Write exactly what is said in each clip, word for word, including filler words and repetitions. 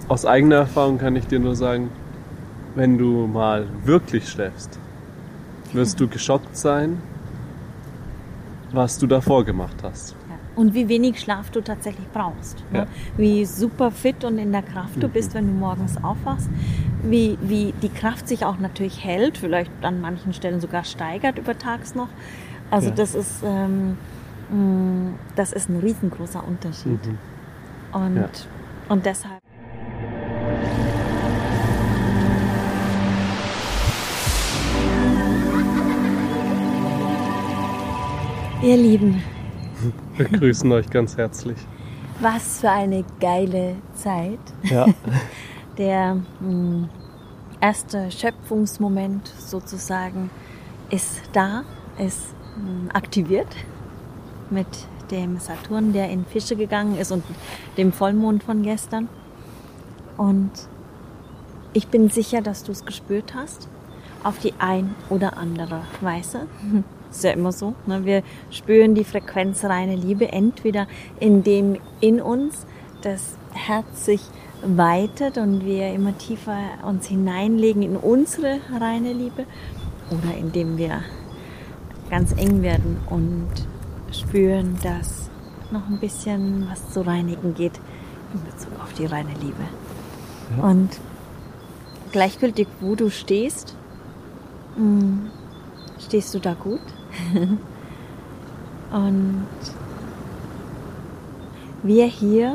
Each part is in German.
aus eigener Erfahrung kann ich dir nur sagen, wenn du mal wirklich schläfst, wirst du geschockt sein, was du davor gemacht hast. Ja. Und wie wenig Schlaf du tatsächlich brauchst. Ne? Ja. Wie super fit und in der Kraft du Mhm. bist, wenn du morgens aufwachst. Wie, wie die Kraft sich auch natürlich hält, vielleicht an manchen Stellen sogar steigert über tags noch. Also Ja. das ist, ähm, mh, das ist ein riesengroßer Unterschied. Mhm. Und, Ja. und deshalb... Ihr Lieben, Wir grüßen euch ganz herzlich. was für eine geile Zeit. Ja. Der mh, erste Schöpfungsmoment sozusagen ist da, ist mh, aktiviert mit dem Saturn, der in Fische gegangen ist und dem Vollmond von gestern. Und ich bin sicher, dass du es gespürt hast, auf die ein oder andere Weise. Ist ja immer so. Ne? Wir spüren die Frequenz reine Liebe, entweder indem in uns das Herz sich weitet und wir immer tiefer uns hineinlegen in unsere reine Liebe, oder indem wir ganz eng werden und spüren, dass noch ein bisschen was zu reinigen geht in Bezug auf die reine Liebe. Ja. Und gleichgültig, wo du stehst, mh, stehst du da gut. Und wir hier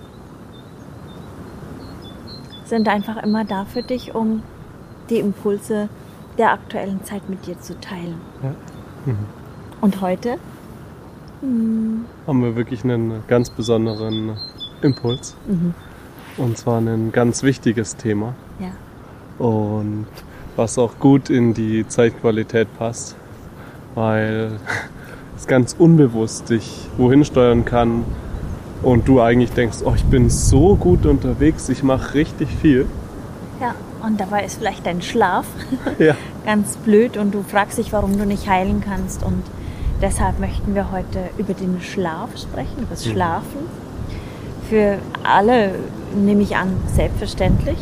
sind einfach immer da für dich, um die Impulse der aktuellen Zeit mit dir zu teilen. Ja. Mhm. Und heute mh, Haben wir wirklich einen ganz besonderen Impuls. mhm. Und zwar ein ganz wichtiges Thema. ja, Und was auch gut in die Zeitqualität passt, weil es ganz unbewusst dich wohin steuern kann und du eigentlich denkst, oh, ich bin so gut unterwegs, ich mache richtig viel. ja. Und dabei ist vielleicht dein Schlaf Ja. ganz blöd und du fragst dich, warum du nicht heilen kannst. Und deshalb möchten wir heute über den Schlaf sprechen, über das Mhm. Schlafen. Für alle, nehme ich an, selbstverständlich.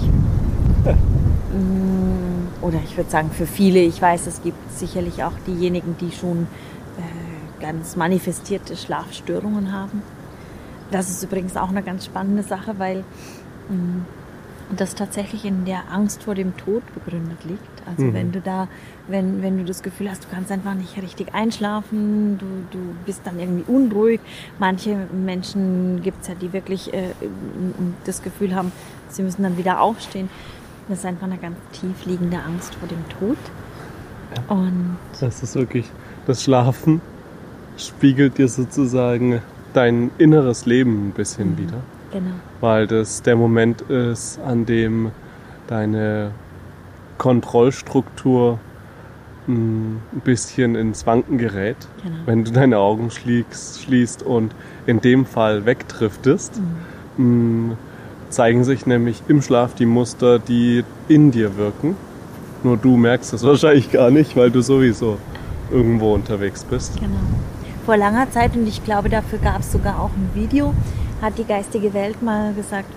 Mm, Oder ich würde sagen, für viele. Ich weiß, es gibt sicherlich auch diejenigen, die schon äh, ganz manifestierte Schlafstörungen haben. Das ist übrigens auch eine ganz spannende Sache, weil mh, das tatsächlich in der Angst vor dem Tod begründet liegt. Also Mhm. wenn du da, wenn, wenn du das Gefühl hast, du kannst einfach nicht richtig einschlafen, du, du bist dann irgendwie unruhig. Manche Menschen gibt es ja, die wirklich äh, das Gefühl haben, sie müssen dann wieder aufstehen. Das ist einfach eine ganz tief liegende Angst vor dem Tod. Ja. Und Das ist wirklich, das Schlafen spiegelt dir sozusagen dein inneres Leben ein bisschen Mhm. wieder. genau, Weil das der Moment ist, an dem deine Kontrollstruktur mh, ein bisschen ins Wanken gerät. genau. Wenn du deine Augen schließt, schließt und in dem Fall wegdriftest, Mhm. mh, zeigen sich nämlich im Schlaf die Muster, die in dir wirken. Nur du merkst es wahrscheinlich gar nicht, weil du sowieso irgendwo unterwegs bist. Genau. Vor langer Zeit, und ich glaube, dafür gab es sogar auch ein Video, hat die geistige Welt mal gesagt,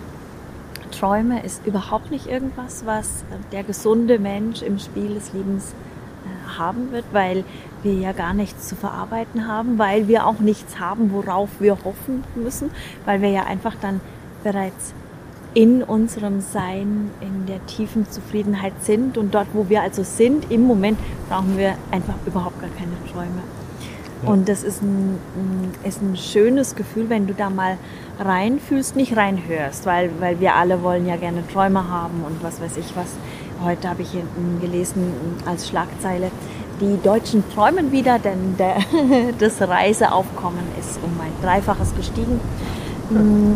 Träume ist überhaupt nicht irgendwas, was der gesunde Mensch im Spiel des Lebens äh, haben wird, weil wir ja gar nichts zu verarbeiten haben, weil wir auch nichts haben, worauf wir hoffen müssen, weil wir ja einfach dann bereits in unserem Sein, in der tiefen Zufriedenheit sind, und dort, wo wir also sind, im Moment brauchen wir einfach überhaupt gar keine Träume. Ja. Und das ist ein, ist ein schönes Gefühl, wenn du da mal reinfühlst, nicht reinhörst, weil, weil wir alle wollen ja gerne Träume haben und was weiß ich was. Heute habe ich gelesen als Schlagzeile, die Deutschen träumen wieder, denn der, das Reiseaufkommen ist um ein Dreifaches gestiegen. Mhm.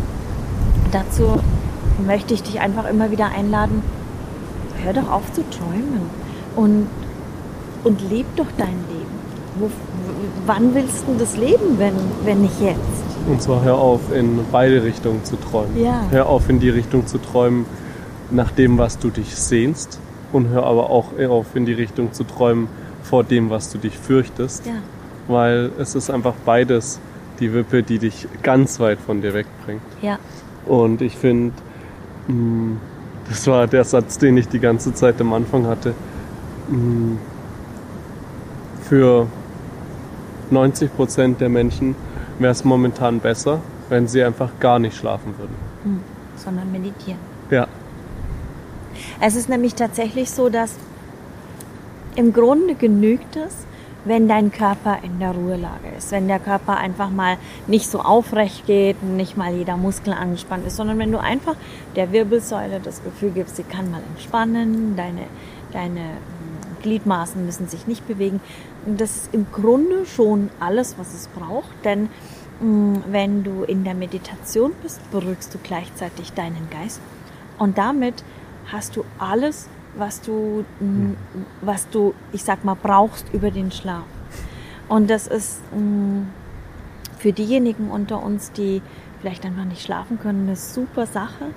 Dazu möchte ich dich einfach immer wieder einladen, hör doch auf zu träumen und, und leb doch dein Leben. Wo, wann willst du das leben, wenn, wenn nicht jetzt? Und zwar hör auf, in beide Richtungen zu träumen. Ja. Hör auf, in die Richtung zu träumen, nach dem, was du dich sehnst. Und hör aber auch auf, in die Richtung zu träumen, vor dem, was du dich fürchtest. Ja. Weil es ist einfach beides die Wippe, die dich ganz weit von dir wegbringt. Ja. Und ich finde, Das war der Satz, den ich die ganze Zeit am Anfang hatte. Für neunzig Prozent der Menschen wäre es momentan besser, wenn sie einfach gar nicht schlafen würden. Hm, sondern meditieren. Ja. Es ist nämlich tatsächlich so, dass im Grunde genügt es, wenn dein Körper in der Ruhelage ist. Wenn der Körper einfach mal nicht so aufrecht geht, nicht mal jeder Muskel angespannt ist, sondern wenn du einfach der Wirbelsäule das Gefühl gibst, sie kann mal entspannen, deine, deine Gliedmaßen müssen sich nicht bewegen. Und das ist im Grunde schon alles, was es braucht, denn mh, wenn du in der Meditation bist, beruhigst du gleichzeitig deinen Geist und damit hast du alles, was du, mh, was du, ich sag mal, brauchst über den Schlaf. Und das ist mh, für diejenigen unter uns, die vielleicht einfach nicht schlafen können, eine super Sache.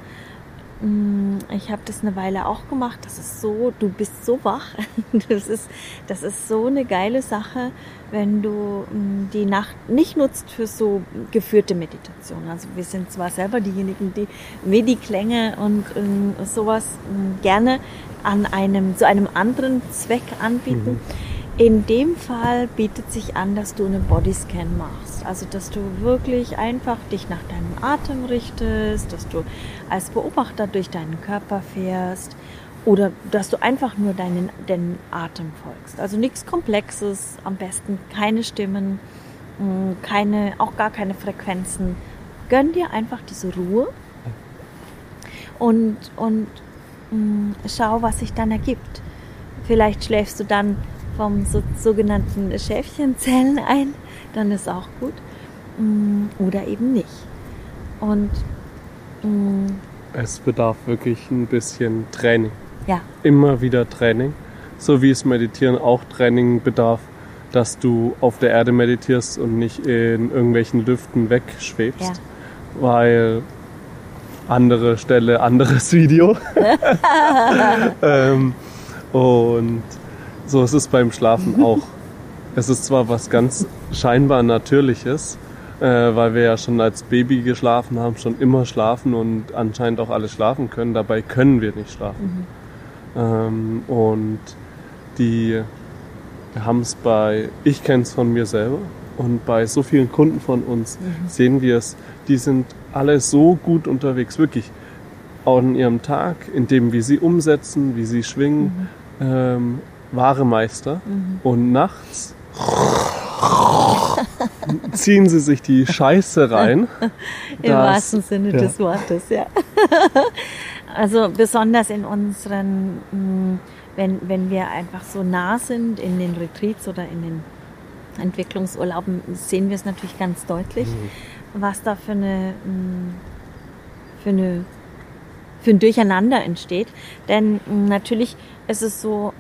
Ich habe das eine Weile auch gemacht. Das ist so, du bist so wach. Das ist, das ist so eine geile Sache, wenn du die Nacht nicht nutzt für so geführte Meditation. Also wir sind zwar selber diejenigen, die Medi-Klänge und ähm, sowas ähm, gerne an einem, zu einem anderen Zweck anbieten. Mhm. In dem Fall bietet sich an, dass du einen Bodyscan machst. Also, dass du wirklich einfach dich nach deinem Atem richtest, dass du als Beobachter durch deinen Körper fährst oder dass du einfach nur deinen, deinen Atem folgst. Also nichts Komplexes, am besten keine Stimmen, keine, auch gar keine Frequenzen. Gönn dir einfach diese Ruhe und, und mh, schau, was sich dann ergibt. Vielleicht schläfst du dann vom so, sogenannten Schäfchenzellen ein, dann ist auch gut. Oder eben nicht. Und mh, es bedarf wirklich ein bisschen Training. Ja. Immer wieder Training. So wie es Meditieren auch Training bedarf, dass du auf der Erde meditierst und nicht in irgendwelchen Lüften wegschwebst. Ja. Weil andere Stelle, anderes Video. ähm, und so ist es beim Schlafen auch. Es ist zwar was ganz scheinbar Natürliches, äh, weil wir ja schon als Baby geschlafen haben, schon immer schlafen und anscheinend auch alle schlafen können. Dabei können wir nicht schlafen. Mhm. Ähm, und die, wir haben es bei, ich kenne es von mir selber und bei so vielen Kunden von uns mhm. sehen wir es, die sind alle so gut unterwegs, wirklich auch in ihrem Tag, in dem, wie sie umsetzen, wie sie schwingen, mhm. ähm, wahre Meister. Mhm. Und nachts ziehen sie sich die Scheiße rein. Im wahrsten Sinne ja. des Wortes, ja. Also besonders in unseren, wenn, wenn wir einfach so nah sind in den Retreats oder in den Entwicklungsurlauben, sehen wir es natürlich ganz deutlich, mhm. was da für eine, für eine für ein Durcheinander entsteht. Denn natürlich ist es so,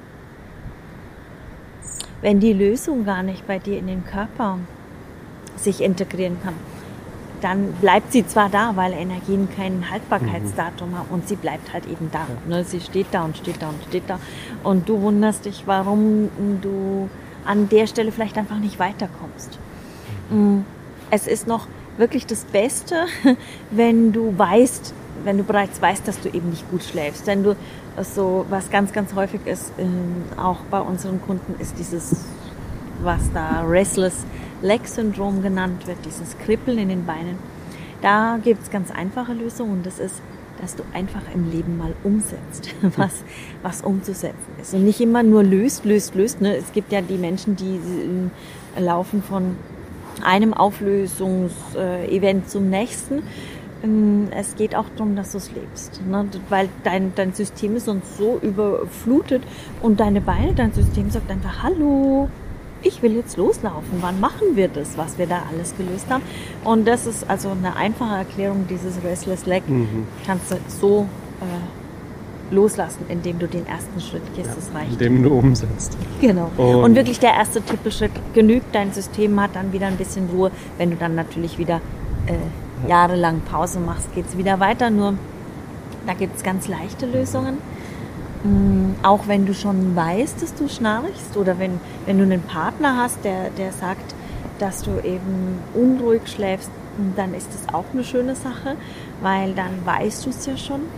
wenn die Lösung gar nicht bei dir in den Körper sich integrieren kann, dann bleibt sie zwar da, weil Energien kein Haltbarkeitsdatum haben und sie bleibt halt eben da. Ne? Sie steht da und steht da und steht da und du wunderst dich, warum du an der Stelle vielleicht einfach nicht weiterkommst. Es ist noch wirklich das Beste, wenn du weißt, wenn du bereits weißt, dass du eben nicht gut schläfst. Wenn du so, was ganz, ganz häufig ist, äh, auch bei unseren Kunden, ist dieses, was da Restless Leg Syndrom genannt wird, dieses Kribbeln in den Beinen. Da gibt es ganz einfache Lösungen und das ist, dass du einfach im Leben mal umsetzt, was, was umzusetzen ist. Und nicht immer nur löst, löst, löst. Ne? Es gibt ja die Menschen, die äh, laufen von einem Auflösungsevent zum nächsten. Es geht auch darum, dass du es lebst, ne? Weil dein, dein System ist sonst so überflutet und deine Beine, dein System sagt einfach, hallo, ich will jetzt loslaufen, wann machen wir das, was wir da alles gelöst haben? Und das ist also eine einfache Erklärung dieses Restless Leg, mhm. kannst du so äh, loslassen, indem du den ersten Schritt gehst, ja, das reicht. Indem du umsetzt. Genau. Und, und wirklich der erste Trippelschritt genügt, dein System hat dann wieder ein bisschen Ruhe, wenn du dann natürlich wieder äh, jahrelang Pause machst, geht es wieder weiter. Nur da gibt es ganz leichte Lösungen. Mhm. Auch wenn du schon weißt, dass du schnarchst oder wenn, wenn du einen Partner hast, der, der sagt, dass du eben unruhig schläfst, dann ist das auch eine schöne Sache, weil dann weißt du es ja schon.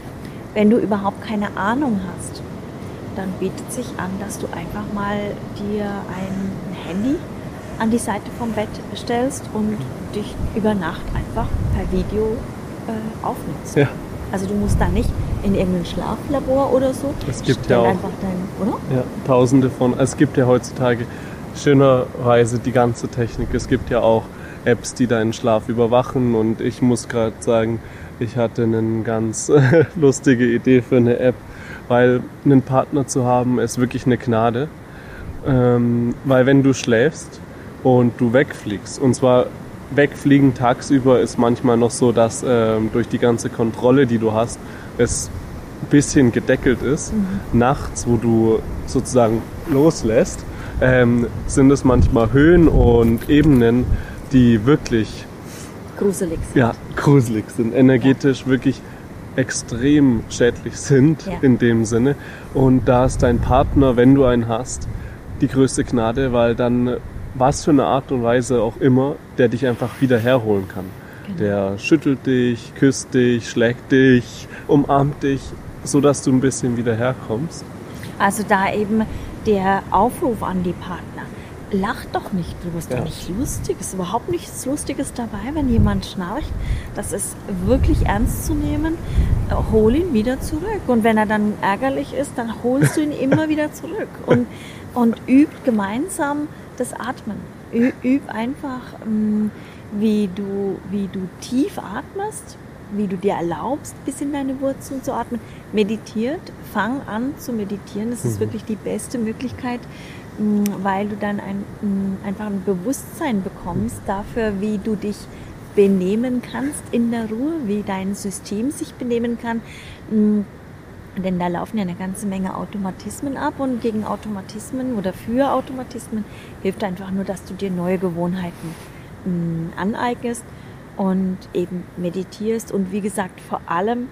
wenn du überhaupt keine Ahnung hast, dann bietet sich an, dass du einfach mal dir ein Handy an die Seite vom Bett stellst und dich über Nacht einfach per Video äh, aufnimmst. Ja. Also du musst da nicht in irgendein Schlaflabor oder so. Es gibt Stell ja auch einfach dein, oder? Ja, tausende von, es gibt ja heutzutage schönerweise die ganze Technik. Es gibt ja auch Apps, die deinen Schlaf überwachen und ich muss gerade sagen, ich hatte eine ganz lustige Idee für eine App, weil einen Partner zu haben ist wirklich eine Gnade, ähm, weil wenn du schläfst und du wegfliegst, und zwar wegfliegen tagsüber ist manchmal noch so, dass ähm, durch die ganze Kontrolle, die du hast, es ein bisschen gedeckelt ist. Mhm. Nachts, wo du sozusagen loslässt, ähm, sind es manchmal Höhen und Ebenen, die wirklich gruselig sind. Ja, gruselig sind, energetisch ja. wirklich extrem schädlich sind ja. in dem Sinne. Und da ist dein Partner, wenn du einen hast, die größte Gnade, weil dann was für eine Art und Weise auch immer, der dich einfach wieder herholen kann. Genau. Der schüttelt dich, küsst dich, schlägt dich, umarmt dich, sodass du ein bisschen wieder herkommst. Also da eben der Aufruf an die Partner. Lach doch nicht drüber, ist ja. doch nicht lustig, ist überhaupt nichts Lustiges dabei, wenn jemand schnarcht. Das ist wirklich ernst zu nehmen. Hol ihn wieder zurück. Und wenn er dann ärgerlich ist, dann holst du ihn immer wieder zurück. Und, und übt gemeinsam das Atmen. Ü, üb einfach, mh, wie du, wie du tief atmest, wie du dir erlaubst, bis in deine Wurzeln zu atmen. Meditiert, fang an zu meditieren. Das ist mhm. wirklich die beste Möglichkeit, weil du dann ein, einfach ein Bewusstsein bekommst dafür, wie du dich benehmen kannst in der Ruhe, wie dein System sich benehmen kann. Denn da laufen ja eine ganze Menge Automatismen ab und gegen Automatismen oder für Automatismen hilft einfach nur, dass du dir neue Gewohnheiten aneignest und eben meditierst und wie gesagt vor allem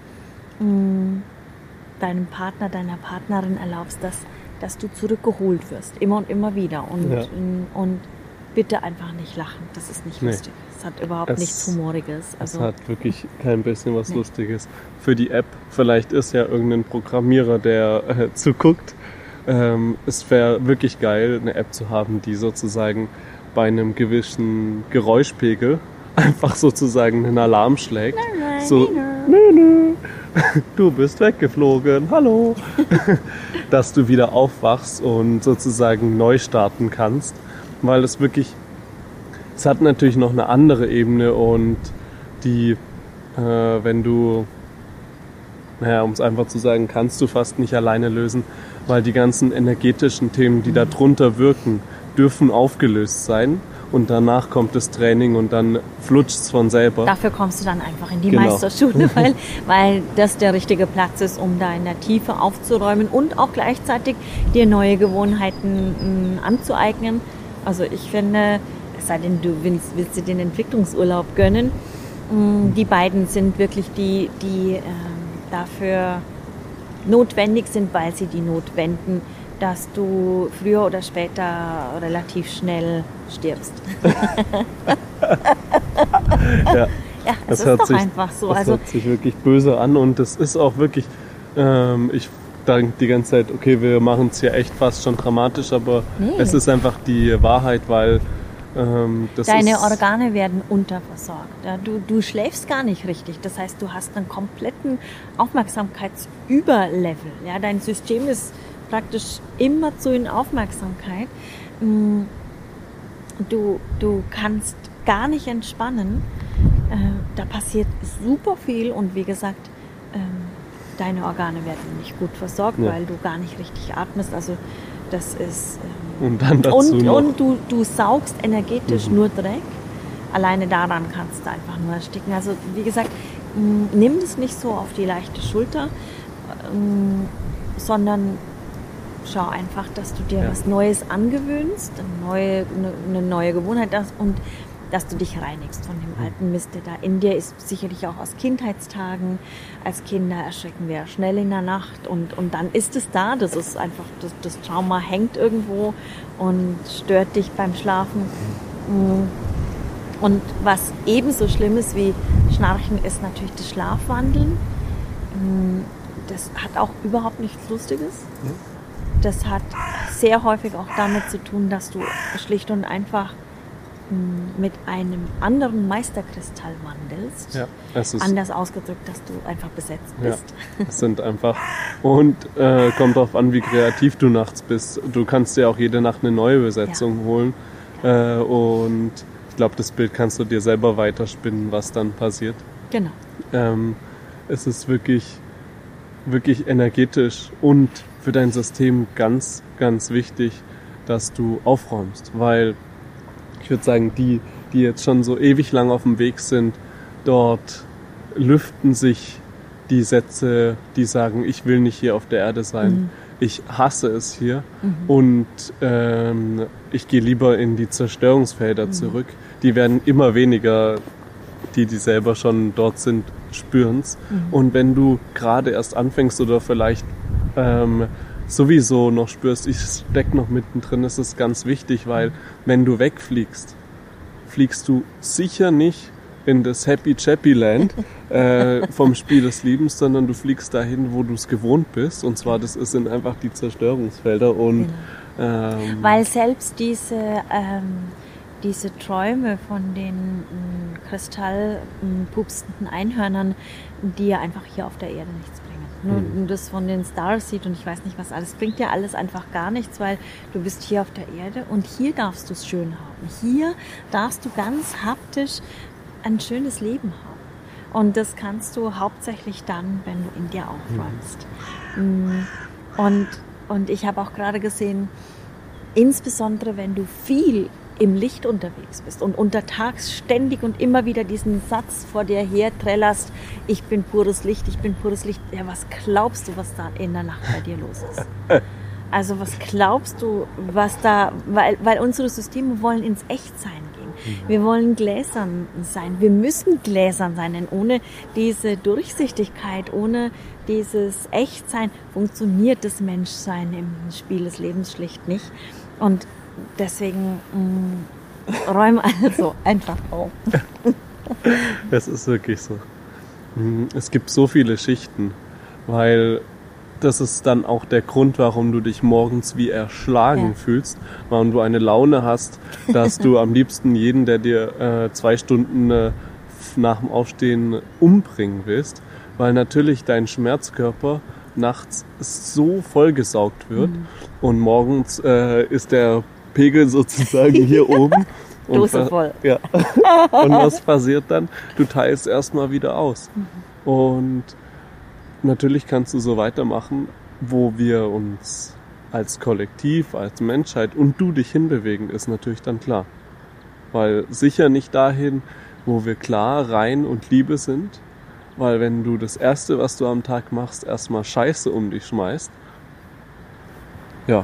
deinem Partner, deiner Partnerin erlaubst, dass dass du zurückgeholt wirst, immer und immer wieder. Und, ja. und bitte einfach nicht lachen, das ist nicht nee. lustig. Es hat überhaupt es, nichts Humoriges. Also, es hat wirklich kein bisschen was nee. Lustiges. Für die App, vielleicht ist ja irgendein Programmierer, der äh, zuguckt. Ähm, es wäre wirklich geil, eine App zu haben, die sozusagen bei einem gewissen Geräuschpegel einfach sozusagen einen Alarm schlägt. Nein, nein, so, nö, nö, du bist weggeflogen, hallo. Dass du wieder aufwachst und sozusagen neu starten kannst, weil es wirklich, es hat natürlich noch eine andere Ebene und die, äh, wenn du, naja, um es einfach zu sagen, kannst du fast nicht alleine lösen, weil die ganzen energetischen Themen, die da drunter wirken, dürfen aufgelöst sein. Und danach kommt das Training und dann flutscht es von selber. Dafür kommst du dann einfach in die genau. Meisterschule, weil, weil das der richtige Platz ist, um da in der Tiefe aufzuräumen und auch gleichzeitig dir neue Gewohnheiten mh, anzueignen. Also ich finde, es sei denn, du willst, willst dir den Entwicklungsurlaub gönnen, mh, die beiden sind wirklich die, die äh, dafür notwendig sind, weil sie die Not wenden, dass du früher oder später relativ schnell stirbst. ja, ja, es ist doch sich, einfach so. Das also, hört sich wirklich böse an und das ist auch wirklich, ähm, ich denke die ganze Zeit, okay, wir machen es hier echt fast schon dramatisch, aber nee. es ist einfach die Wahrheit, weil ähm, das deine ist Organe werden unterversorgt. Ja, du, du schläfst gar nicht richtig. Das heißt, du hast einen kompletten Aufmerksamkeitsüberlevel. Ja, dein System ist praktisch immer zu in Aufmerksamkeit. Du, du kannst gar nicht entspannen. Da passiert super viel und wie gesagt, deine Organe werden nicht gut versorgt, ja. weil du gar nicht richtig atmest. Also das ist und dann dazu und, noch. und du, du saugst energetisch mhm. nur Dreck. Alleine daran kannst du einfach nur ersticken. Also wie gesagt, nimm das nicht so auf die leichte Schulter, sondern schau einfach, dass du dir ja. was Neues angewöhnst, eine neue, eine, eine neue Gewohnheit hast und dass du dich reinigst von dem alten Mist, der da in dir ist, sicherlich auch aus Kindheitstagen. Als Kinder erschrecken wir schnell in der Nacht und, und dann ist es da, das ist einfach, das, das Trauma hängt irgendwo und stört dich beim Schlafen. Und was ebenso schlimm ist wie Schnarchen, ist natürlich das Schlafwandeln. Das das hat auch überhaupt nichts Lustiges. Ja. Das hat sehr häufig auch damit zu tun, dass du schlicht und einfach mit einem anderen Meisterkristall wandelst. Ja, es ist anders ausgedrückt, dass du einfach besetzt bist. Ja, es sind einfach und äh, kommt darauf an, wie kreativ du nachts bist. Du kannst dir auch jede Nacht eine neue Besetzung ja. holen äh, und ich glaube, das Bild kannst du dir selber weiterspinnen, was dann passiert. Genau. Ähm, es ist wirklich, wirklich energetisch und für dein System ganz, ganz wichtig, dass du aufräumst, weil ich würde sagen, die, die jetzt schon so ewig lang auf dem Weg sind, dort lüften sich die Sätze, die sagen, ich will nicht hier auf der Erde sein, mhm. ich hasse es hier mhm. und ähm, ich gehe lieber in die Zerstörungsfelder mhm. zurück. Die werden immer weniger, die, die selber schon dort sind, spüren's. Mhm. Und wenn du gerade erst anfängst oder vielleicht ähm, sowieso noch spürst, ich steck noch mittendrin, ist es ganz wichtig, weil wenn du wegfliegst, fliegst du sicher nicht in das Happy Chappy Land äh, vom Spiel des Lebens, sondern du fliegst dahin, wo du es gewohnt bist. Und zwar, das sind einfach die Zerstörungsfelder. Und, genau. ähm, weil selbst diese, ähm, diese Träume von den kristallpupsenden Einhörnern, die ja einfach hier auf der Erde nichts bringen. Nur hm. das von den Starseed und ich weiß nicht was alles, bringt dir alles einfach gar nichts, weil du bist hier auf der Erde und hier darfst du es schön haben. Hier darfst du ganz haptisch ein schönes Leben haben. Und das kannst du hauptsächlich dann, wenn du in dir aufräumst. Hm. Und, und ich habe auch gerade gesehen, insbesondere wenn du viel im Licht unterwegs bist und untertags ständig und immer wieder diesen Satz vor dir her trällerst, ich bin pures Licht, ich bin pures Licht. Ja, was glaubst du, was da in der Nacht bei dir los ist? Also was glaubst du, was da, weil, weil unsere Systeme wollen ins Echtsein gehen. Wir wollen gläsern sein. Wir müssen gläsern sein, denn ohne diese Durchsichtigkeit, ohne dieses Echtsein funktioniert das Menschsein im Spiel des Lebens schlicht nicht. Und deswegen mh, räum also einfach auf. Es ist wirklich so. Es gibt so viele Schichten, weil das ist dann auch der Grund, warum du dich morgens wie erschlagen ja. fühlst, warum du eine Laune hast, dass du am liebsten jeden, der dir äh, zwei Stunden äh, nach dem Aufstehen umbringen willst, weil natürlich dein Schmerzkörper nachts so vollgesaugt wird mhm. und morgens äh, ist der Pegel sozusagen hier oben. Und Dose voll. Ja. Und was passiert dann? Du teilst erstmal wieder aus. Mhm. Und natürlich kannst du so weitermachen, wo wir uns als Kollektiv, als Menschheit und du dich hinbewegen, ist natürlich dann klar. Weil sicher nicht dahin, wo wir klar, rein und Liebe sind. Weil wenn du das Erste, was du am Tag machst, erstmal Scheiße um dich schmeißt, ja.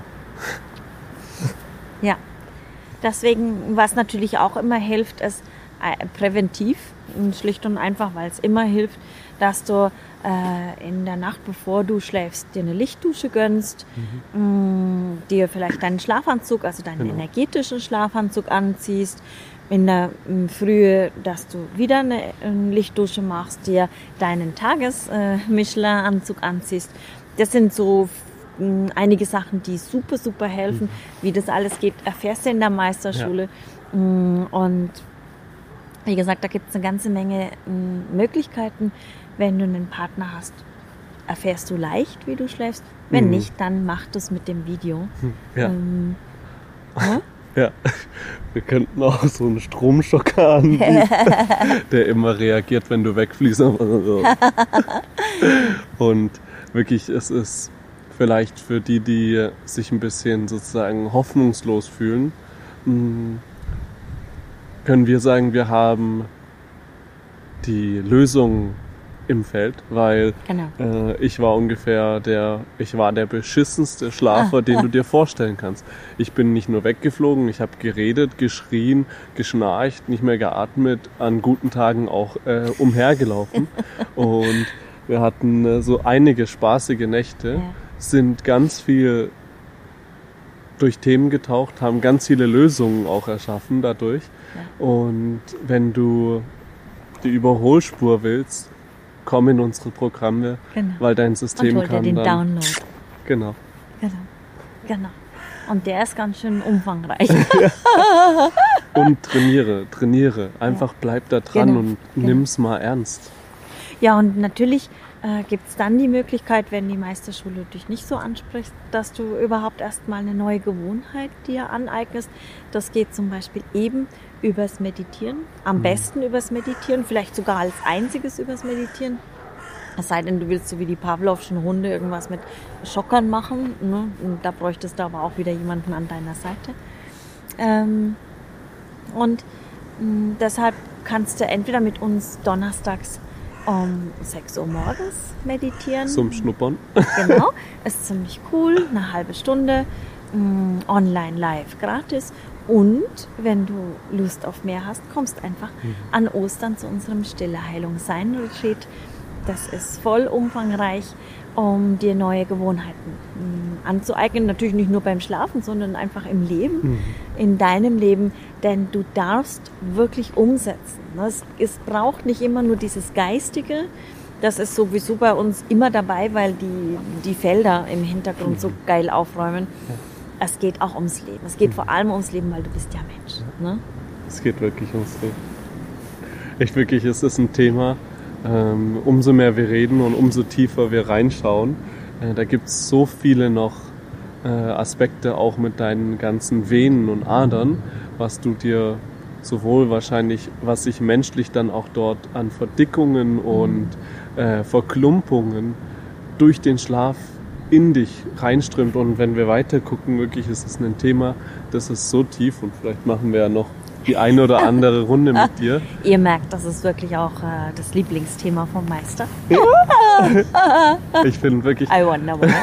Ja, deswegen, was natürlich auch immer hilft, ist äh, präventiv, schlicht und einfach, weil es immer hilft, dass du äh, in der Nacht, bevor du schläfst, dir eine Lichtdusche gönnst, mhm. mh, dir vielleicht deinen Schlafanzug, also deinen genau. energetischen Schlafanzug anziehst, in der m, Frühe, dass du wieder eine, eine Lichtdusche machst, dir deinen Tages-Michelin-Anzug äh, anziehst. Das sind so einige Sachen, die super, super helfen. Mhm. Wie das alles geht, erfährst du in der Meisterschule. Ja. Und wie gesagt, da gibt es eine ganze Menge Möglichkeiten. Wenn du einen Partner hast, erfährst du leicht, wie du schläfst. Wenn mhm. nicht, dann mach das mit dem Video. Ja. Ähm, ja? Ja, wir könnten auch so einen Stromschocker anbieten, der immer reagiert, wenn du wegfliegst. Und wirklich, es ist vielleicht für die, die sich ein bisschen sozusagen hoffnungslos fühlen, können wir sagen, wir haben die Lösung im Feld, weil genau. äh, ich war ungefähr der, ich war der beschissenste Schlafer, den du dir vorstellen kannst. Ich bin nicht nur weggeflogen, ich habe geredet, geschrien, geschnarcht, nicht mehr geatmet, an guten Tagen auch äh, umhergelaufen und wir hatten äh, so einige spaßige Nächte, ja. sind ganz viel durch Themen getaucht, haben ganz viele Lösungen auch erschaffen dadurch. Ja. Und wenn du die Überholspur willst, komm in unsere Programme, Genau. weil dein System Und hol dir kann den dann... Download. Genau. Genau. Genau. Und der ist ganz schön umfangreich. Und trainiere, trainiere. Einfach Ja. bleib da dran Genau, und genau. nimm's mal ernst. Ja, und natürlich äh, gibt es dann die Möglichkeit, wenn die Meisterschule dich nicht so anspricht, dass du überhaupt erstmal eine neue Gewohnheit dir aneignest. Das geht zum Beispiel eben übers Meditieren. Am Mhm. besten übers Meditieren, vielleicht sogar als einziges übers Meditieren. Es sei denn, du willst so wie die Pavlovschen Hunde irgendwas mit Schockern machen. Ne? Und da bräuchtest du aber auch wieder jemanden an deiner Seite. Ähm, und mh, deshalb kannst du entweder mit uns donnerstags um sechs Uhr morgens meditieren. Zum Schnuppern. Genau, ist ziemlich cool, eine halbe Stunde, mh, online live gratis. Und wenn du Lust auf mehr hast, kommst einfach Mhm. an Ostern zu unserem Stille Heilung Sein Retreat. Das ist voll umfangreich, um dir neue Gewohnheiten mh, anzueignen. Natürlich nicht nur beim Schlafen, sondern einfach im Leben, Mhm. in deinem Leben. Denn du darfst wirklich umsetzen. Es, es braucht nicht immer nur dieses Geistige. Das ist sowieso bei uns immer dabei, weil die, die Felder im Hintergrund so geil aufräumen. Es geht auch ums Leben. Es geht vor allem ums Leben, weil du bist ja Mensch. Ne? Es geht wirklich ums Leben. Echt wirklich, es ist ein Thema, ähm, umso mehr wir reden und umso tiefer wir reinschauen, äh, da gibt es so viele noch äh, Aspekte auch mit deinen ganzen Venen und Adern, was du dir sowohl wahrscheinlich, was sich menschlich dann auch dort an Verdickungen und äh, Verklumpungen durch den Schlaf in dich reinströmt. Und wenn wir weiter gucken, wirklich ist es ein Thema, das ist so tief und vielleicht machen wir ja noch die eine oder andere Runde mit dir. Ihr merkt, das ist wirklich auch äh, das Lieblingsthema vom Meister. Ich finde wirklich, I wonder why.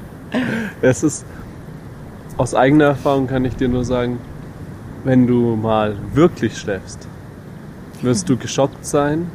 es ist, aus eigener Erfahrung kann ich dir nur sagen, wenn du mal wirklich schläfst, wirst du geschockt sein,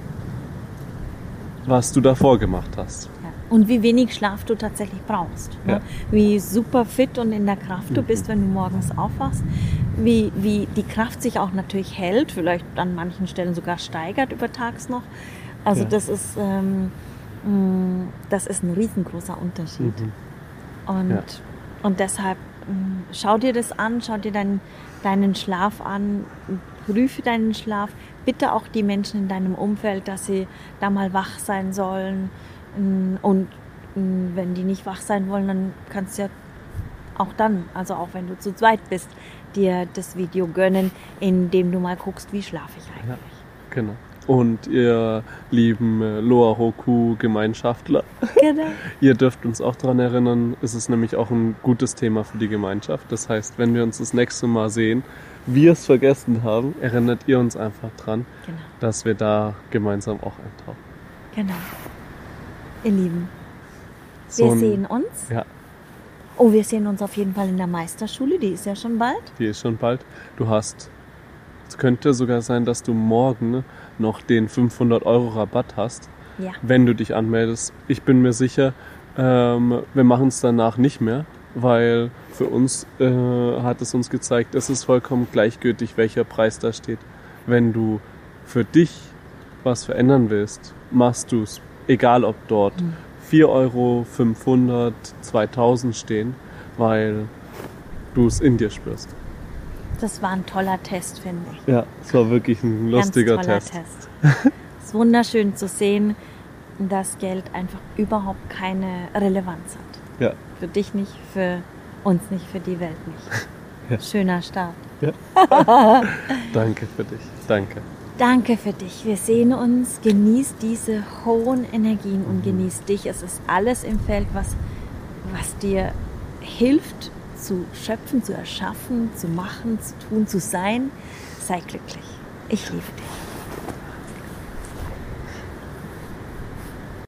was du davor gemacht hast. Ja. Und wie wenig Schlaf du tatsächlich brauchst. Ne? Ja. Wie super fit und in der Kraft du Mhm. bist, wenn du morgens aufwachst. Wie, wie die Kraft sich auch natürlich hält, vielleicht an manchen Stellen sogar steigert über tags noch. Also Ja. das ist, ähm, mh, das ist ein riesengroßer Unterschied. Mhm. Und, Ja. und deshalb mh, schau dir das an, schau dir deinen, deinen Schlaf an, prüfe deinen Schlaf. Bitte auch die Menschen in deinem Umfeld, dass sie da mal wach sein sollen. Mh, Und mh, wenn die nicht wach sein wollen, dann kannst du ja auch dann, also auch wenn du zu zweit bist, dir das Video gönnen, indem du mal guckst, wie schlafe ich eigentlich. Ja, genau. Und ihr lieben äh, Loa Hoku Gemeinschaftler, Genau. ihr dürft uns auch daran erinnern, es ist nämlich auch ein gutes Thema für die Gemeinschaft. Das heißt, wenn wir uns das nächste Mal sehen, wir es vergessen haben, erinnert ihr uns einfach dran, Genau. dass wir da gemeinsam auch eintauchen. Genau. Ihr Lieben, So wir ein- sehen uns. Ja, Oh, wir sehen uns auf jeden Fall in der Meisterschule, die ist ja schon bald. die ist schon bald. Du hast, es könnte sogar sein, dass du morgen noch den fünfhundert Euro Rabatt hast, Ja. wenn du dich anmeldest. Ich bin mir sicher, ähm, wir machen es danach nicht mehr, weil für uns äh, hat es uns gezeigt, es ist vollkommen gleichgültig, welcher Preis da steht. Wenn du für dich was verändern willst, machst du es, egal ob dort Mhm. vier Euro, fünfhundert, zweitausend stehen, weil du es in dir spürst. Das war ein toller Test, finde ich. Ja, es war wirklich ein lustiger Ganz toller Test. Test. Es ist wunderschön zu sehen, dass Geld einfach überhaupt keine Relevanz hat. Ja. Für dich nicht, für uns nicht, für die Welt nicht. Ja. Schöner Start. Danke für dich. Danke. Danke für dich. Wir sehen uns. Genieß diese hohen Energien und genieß dich. Es ist alles im Feld, was, was dir hilft, zu schöpfen, zu erschaffen, zu machen, zu tun, zu sein. Sei glücklich. Ich liebe dich.